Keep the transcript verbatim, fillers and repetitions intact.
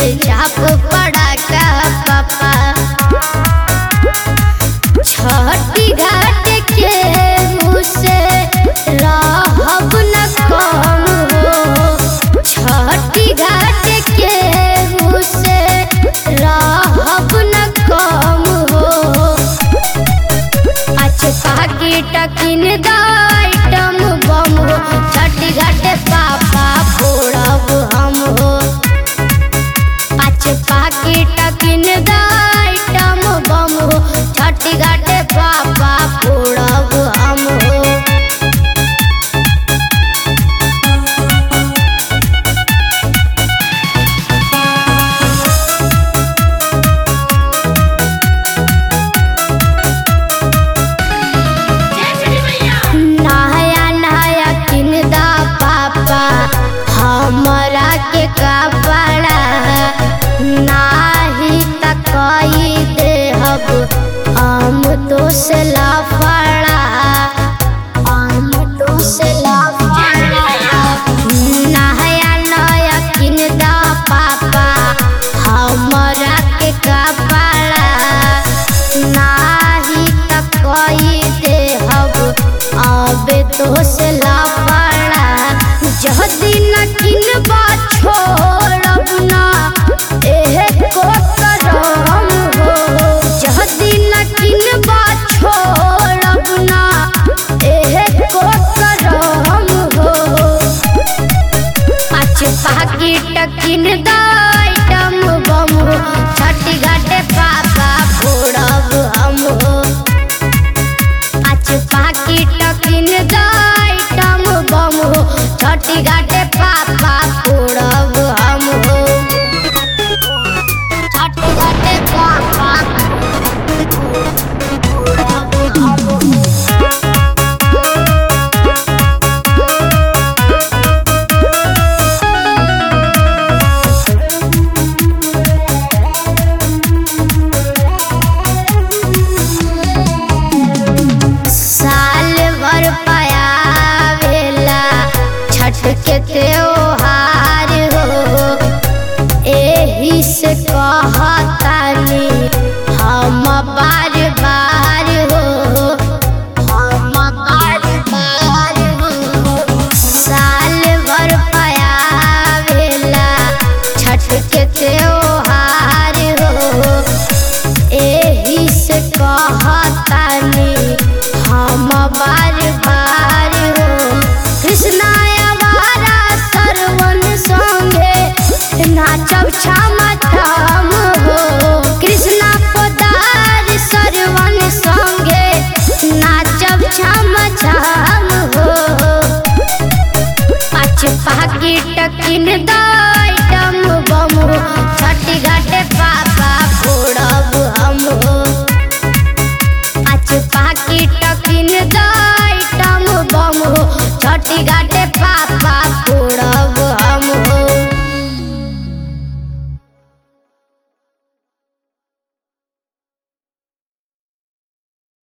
चाप पड़ाका पापा छठी घाट के मुझसे रहब न कम हो छठी घाट के मुझसे रहब न कम हो अच्छे पाकिट किन दाइटम बम हो छठी घाट पापा फोड़ब हम हो अच्छे पाकिट किन दाइटम बम हो छठी घाट पापा फोड़ब हम हो। हमरा के कपड़ा नाही तकई देहब हम तो से लफड़ा हम तो से लफड़ा नया नया किन दा पापा हमरा के कपड़ा नाही तकई देहब अब तो से लफड़ा जह दिन किनबा छोड़ब ना एहे को करम हो जह दिन किनबा छोड़ब ना एहे को करम हो अच्छे पाकिट किन दाइटम बम हो छठी घाटे पापा फोड़ब हम हो अच्छे पाकिट किन दाइटम बम हो छठी घाटे पापा फोड़ब हम हो छठी घाटे पापा फोड़ब हम हो। साल भर पायावेला छठ के त्योहार हो एही से कहतानी हम बार बार हो हम बार बार हो साल भर पायावेला छठ के त्योहार हो एही से कहतानी हम बार बार हो कृष्णा आवारा सरवन संगे नाचब छम छम हो कृष्णा पोदार सरवन संगे नाचब छम छम हो अच्छे पाकिट किन दाइटम बम हो छठी घाटे पापा फोड़ब हम हो अच्छे पाकिट किन दाइटम बम हो छठी घाटे पापा